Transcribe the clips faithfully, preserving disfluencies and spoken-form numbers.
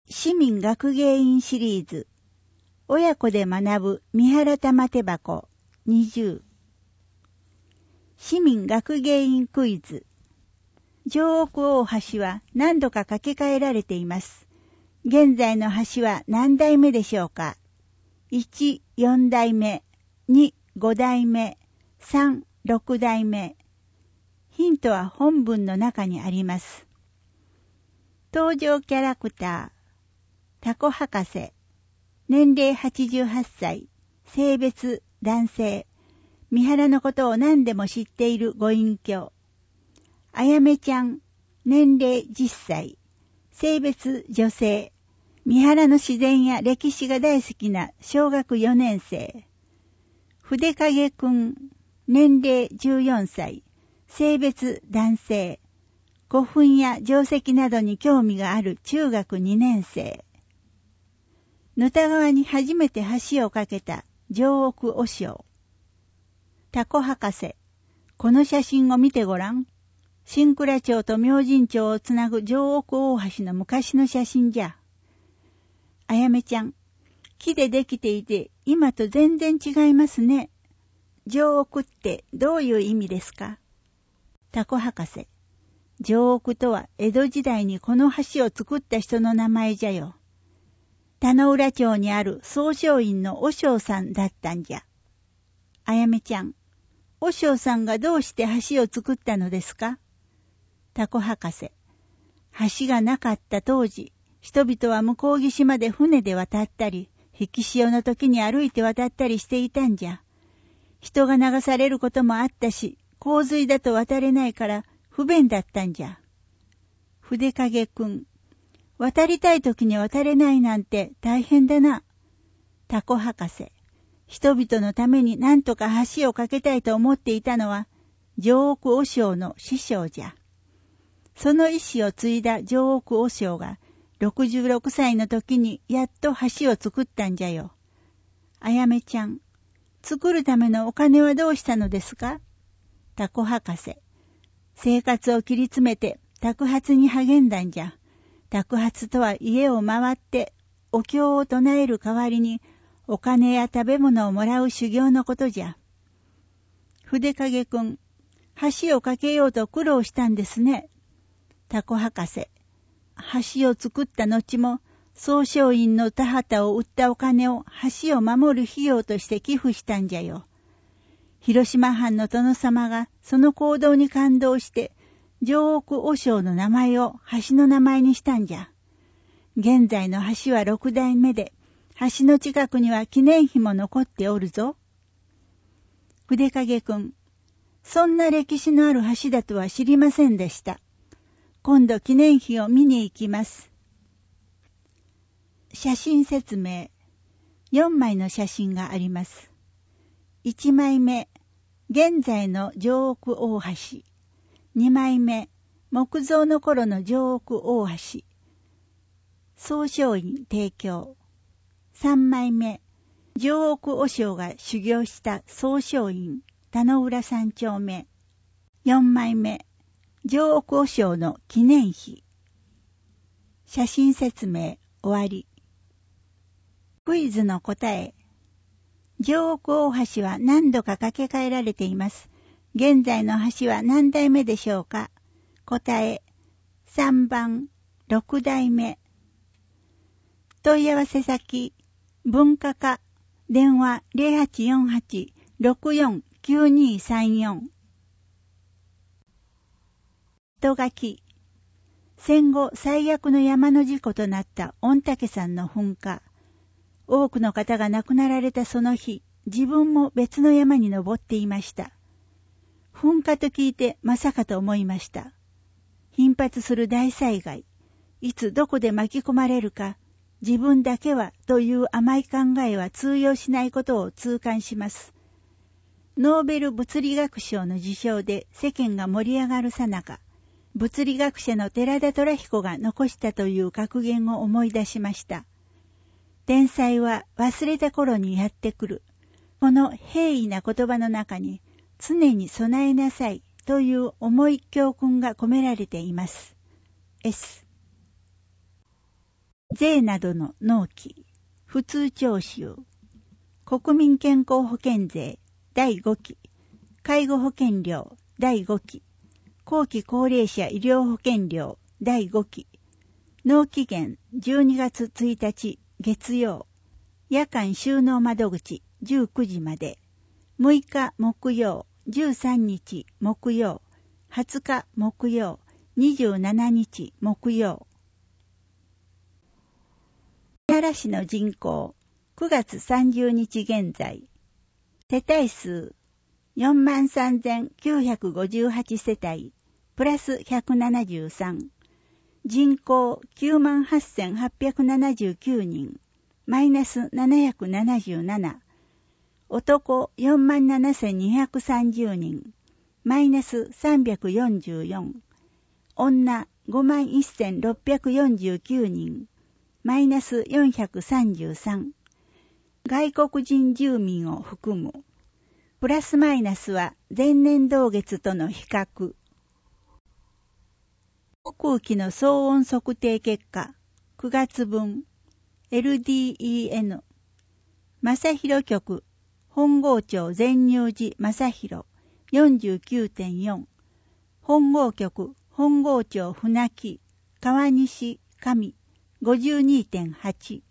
市民学芸員シリーズ親子で学ぶ三原玉手箱にじゅう市民学芸員クイズ城奥大橋は何度か架け替えられています。現在の橋は何代目でしょうか？ いち、よん 代目、に、ご代目、さん、ろく代目。ヒントは本文の中にあります。登場キャラクター、タコ博士、年齢はちじゅうはっさい、性別男性、三原のことを何でも知っているご隠居。あやめちゃん、年齢じゅっさい、性別女性、三原の自然や歴史が大好きな小学よねん生。筆影くん、年齢じゅうよんさい、性別男性、古墳や定石などに興味がある中学にねん生。沼田川に初めて橋を架けた城奥和尚。タコ博士、この写真を見てごらん。新倉町と明神町をつなぐ城奥大橋の昔の写真じゃ。あやめちゃん、木でできていて今と全然違いますね。城奥ってどういう意味ですか？タコ博士、城奥とは江戸時代にこの橋を作った人の名前じゃよ。田野浦町にある宗匠院の和尚さんだったんじゃ。あやめちゃん、和尚さんがどうして橋を作ったのですか？タコ博士、橋がなかった当時、人々は向こう岸まで船で渡ったり、引き潮の時に歩いて渡ったりしていたんじゃ。人が流されることもあったし、洪水だと渡れないから不便だったんじゃ。筆影くん、渡りたい時に渡れないなんて大変だな。タコ博士、人々のために何とか橋を架けたいと思っていたのは、城奥和尚の師匠じゃ。その意志を継いだ城奥和尚が、ろくじゅうろくさいの時にやっと橋を作ったんじゃよ。あやめちゃん、作るためのお金はどうしたのですか？タコ博士、生活を切り詰めて托鉢に励んだんじゃ。托鉢とは家を回ってお経を唱える代わりにお金や食べ物をもらう修行のことじゃ。筆影くん、橋を架けようと苦労したんですね。タコ博士、橋を作った後も宗匠院の田畑を売ったお金を橋を守る費用として寄付したんじゃよ。広島藩の殿様がその行動に感動して城奥和尚の名前を橋の名前にしたんじゃ。現在の橋はろく代目で、橋の近くには記念碑も残っておるぞ。筆影くん、そんな歴史のある橋だとは知りませんでした。今度記念碑を見に行きます。写真説明。よんまいの写真があります。いちまいめ、現在の城奥大橋。にまいめ、木造の頃の城奥大橋。宗匠院提供。さんまいめ、城奥和尚が修行した宗匠院田野浦三丁目。よんまいめ、城奥和尚の記念碑。写真説明終わり。クイズの答え。城奥大橋は何度か架け替えられています。現在の橋は何代目でしょうか？答え、さんばん、ろく代目。問い合わせ先、文化課、電話 ゼロはちよんはち ろくよん きゅうにさんよん。と書き、戦後最悪の山の事故となった御嶽山の噴火。多くの方が亡くなられたその日、自分も別の山に登っていました。噴火と聞いてまさかと思いました。頻発する大災害、いつどこで巻き込まれるか、自分だけはという甘い考えは通用しないことを痛感します。ノーベル物理学賞の受賞で世間が盛り上がるさなか、物理学者の寺田虎彦が残したという格言を思い出しました。天才は忘れた頃にやってくる。この平易な言葉の中に常に備えなさいという重い教訓が込められています。S 税などの納期、普通徴収、国民健康保険税だいごき、介護保険料だいごき、後期高齢者医療保険料だいごき、納期限じゅうにがつついたち月曜、夜間収納窓口じゅうくじまで、むいか木曜、じゅうさんにち木曜、はつか木曜、にじゅうしちにち木曜。三原市の人口、くがつさんじゅうにち現在、世帯数 よんまんさんぜんきゅうひゃくごじゅうはち 世帯、プラスひゃくななじゅうさん、人口 きゅうまんはっせんはっぴゃくななじゅうきゅうにん、マイナスななひゃくななじゅうなな、男 よんまんななせんにひゃくさんじゅうにん、マイナスさんびゃくよんじゅうよん、女 ごまんせんろっぴゃくよんじゅうきゅうにん、マイナスよんひゃくさんじゅうさん、外国人住民を含む。プラスマイナスは前年同月との比較。航空機の騒音測定結果、くがつぶん、エルディーイーエヌ、正広局、本郷町全入寺正広 よんじゅうきゅうてんよん、本郷局、本郷町船木、川西上 ごじゅうにてんはち。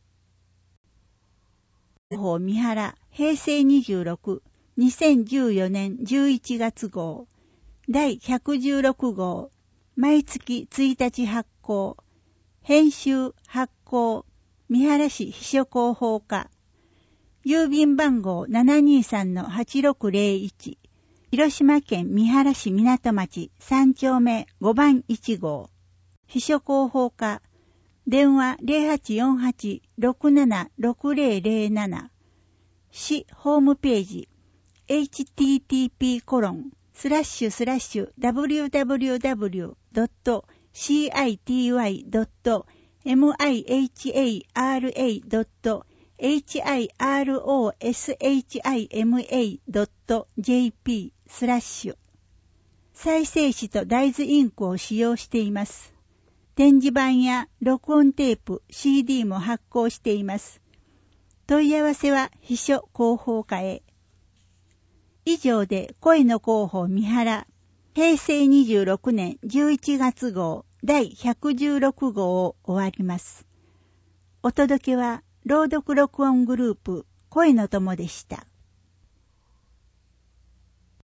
広報三原、平成にじゅうろく、にせんじゅうよねんじゅういちがつ号、だいひゃくじゅうろく号、毎月ついたち発行、編集発行、三原市秘書広報課、郵便番号 ななにさんのはちろくぜろいち、広島県三原市港町さんちょうめごばんいち号、秘書広報課、電話 ゼロはちよんはちろくななろくぜろぜろなな、市ホームページ、エイチティーティーピーコロンスラッシュスラッシュダブリューダブリューダブリュードットシーアイティーワイドットエムアイエイチエーアールエードットエイチアイアールオーエスエイチアイエムエードットジェーピースラッシュ。再生紙と大豆インクを使用しています。展示板や録音テープ、シーディー も発行しています。問い合わせは秘書広報課へ。以上で声の広報三原、平成にじゅうろくねんじゅういちがつ号だいひゃくじゅうろく号を終わります。お届けは朗読録音グループ声の友でした。